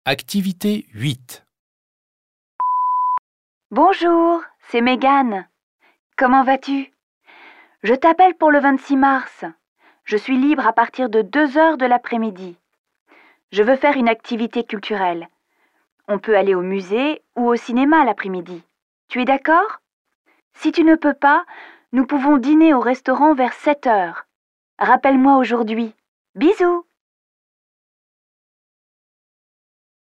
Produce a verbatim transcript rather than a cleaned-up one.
Activité huit. Bonjour, c'est Mégane. Comment vas-tu? Je t'appelle pour le vingt-six mars. Je suis libre à partir de deux heures de l'après-midi. Je veux faire une activité culturelle. On peut aller au musée ou au cinéma l'après-midi. Tu es d'accord? Si tu ne peux pas, nous pouvons dîner au restaurant vers sept heures. Rappelle-moi aujourd'hui. Bisous!